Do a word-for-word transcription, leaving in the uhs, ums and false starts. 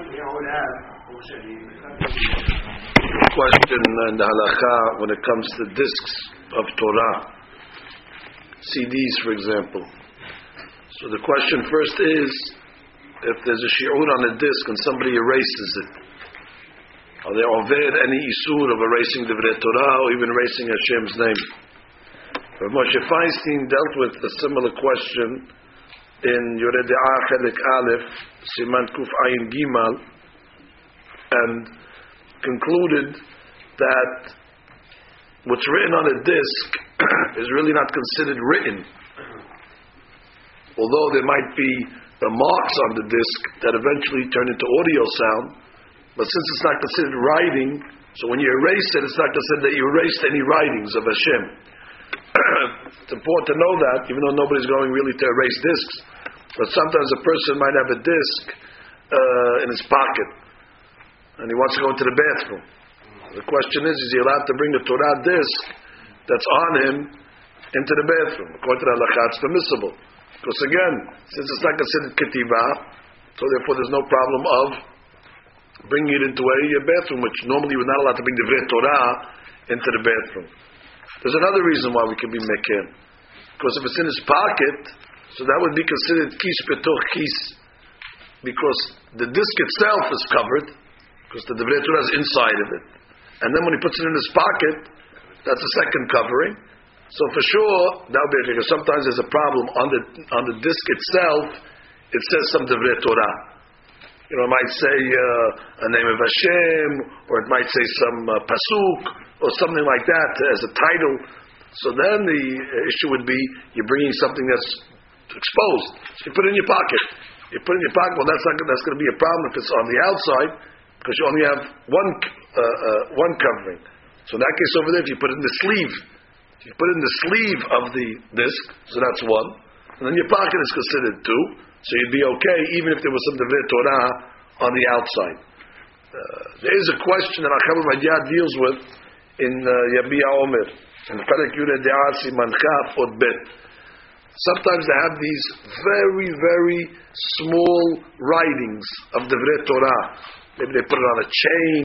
Question in the halakha when it comes to discs of Torah, C Ds, for example. So the question first is, if there's a shi'ur on a disc and somebody erases it, are there oved any isur of erasing Divrei Torah or even erasing Hashem's name? Rav Moshe Feinstein dealt with a similar question in Yoreh De'ah Chelik Aleph, Siman Kuf Ayin Gimal, and concluded that what's written on a disc is really not considered written. Although there might be the marks on the disc that eventually turn into audio sound, but since it's not considered writing, so when you erase it, it's not considered that you erased any writings of Hashem. It's important to know that, even though nobody's going really to erase discs, but sometimes a person might have a disc uh, in his pocket, and he wants to go into the bathroom. The question is, is he allowed to bring a Torah disc that's on him into the bathroom? According to the halakha, it's permissible. Because again, since it's not considered ketiva, so therefore there's no problem of bringing it into a, a bathroom, which normally you're not allowed to bring the Divrei Torah into the bathroom. There's another reason why we can be mekir. Because if it's in his pocket, so that would be considered kis betoch kis. Because the disc itself is covered, because the Divrei Torah is inside of it. And then when he puts it in his pocket, that's a second covering. So for sure, that would be because sometimes there's a problem on the on the disc itself. It says some Divrei Torah. You know, it might say uh, a name of Hashem, or it might say some uh, pasuk, or something like that as a title. So then the issue would be you're bringing something that's exposed. So you put it in your pocket. You put it in your pocket. Well, that's not that's going to be a problem if it's on the outside, because you only have one uh, uh, one covering. So in that case over there, if you put it in the sleeve, if you put it in the sleeve of the disc, so that's one, and then your pocket is considered two, so you'd be okay even if there was some Divrei Torah on the outside. Uh, there is a question that Acham Ovadia deals with in uh, Yabia Omer, in Perek Yoreh De'ah Siman Chaf Od Bet. Sometimes they have these very, very small writings of Divrei Torah. Maybe they put it on a chain,